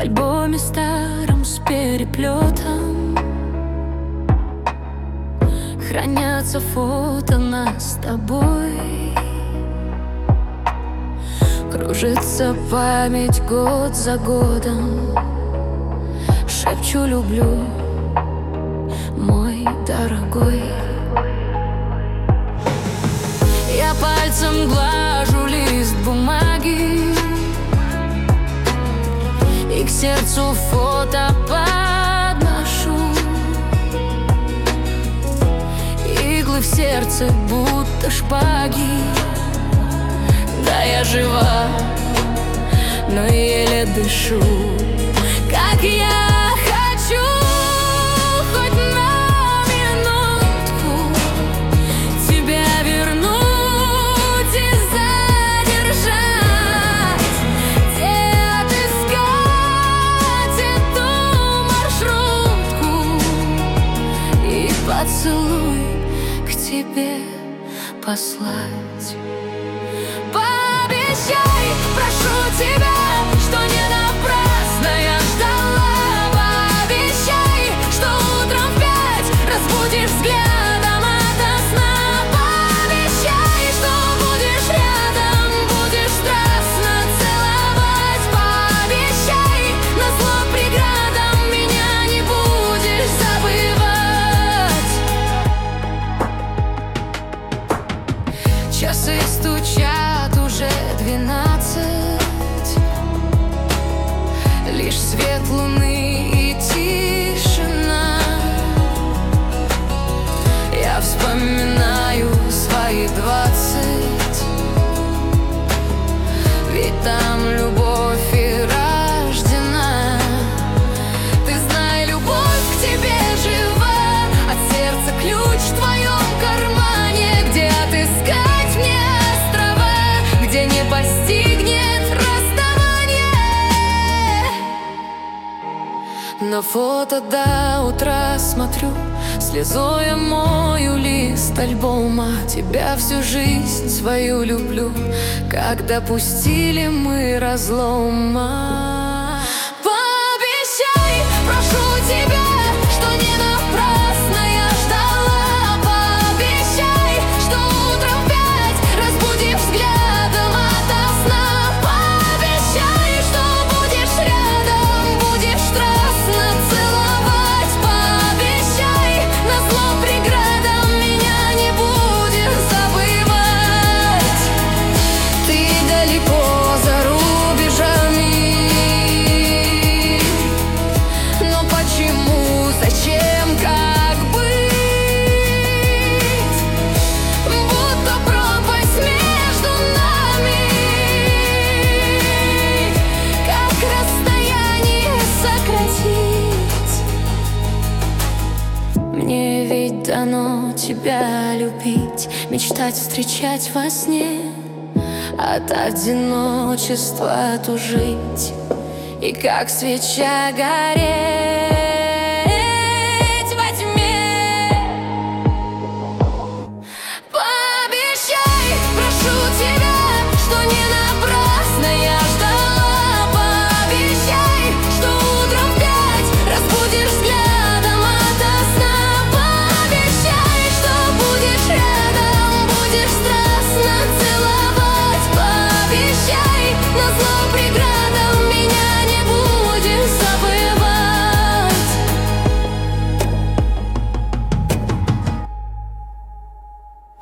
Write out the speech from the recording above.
альбоме старом с переплетом хранятся фото нас с тобой. Кружится память год за годом. Шепчу люблю, мой дорогой. Я пальцем глажу лист бумаги и к сердцу фото подношу. Иглы в сердце будто шпаги. Да, я жива, но еле дышу. Как я хочу хоть на минутку тебя вернуть и задержать, где отыскать эту маршрутку и поцелуй к тебе послать. Пообещай, прошу тебя, что не напрасно я ждала. Пообещай, что утром в 5 разбудишь взглядом ото сна. Пообещай, что будешь рядом, будешь страстно целовать. Пообещай, назло преградам меня не будешь забывать. Часы стучат уже 12. Лишь свет луны и тишина. Я вспоминаю свои 20. Ведь там любовь и рождена. Ты знай, любовь к тебе жива. От сердца ключ в твоем кармане. Где отыскать мне острова, где не постигнет расставание. На фото до утра смотрю, слезой я мою лист альбома. Тебя всю жизнь свою люблю, как допустили мы разлома. Пообещай, прошу тебя, что не напрасно я ждала. Пообещай, что утром в 5 разбудишь взглядом ото сна. Пообещай, что будешь рядом, будешь страстно целовать. Пообещай, назло преградам меня не будешь забывать. Ты далеко за рубежами, но почему, зачем, как быть? Будто пропасть между нами. Как расстояние сократить? Мне ведь дано тебя любить, мечтать, встречать во сне, от одиночества тужить и как свеча гореть.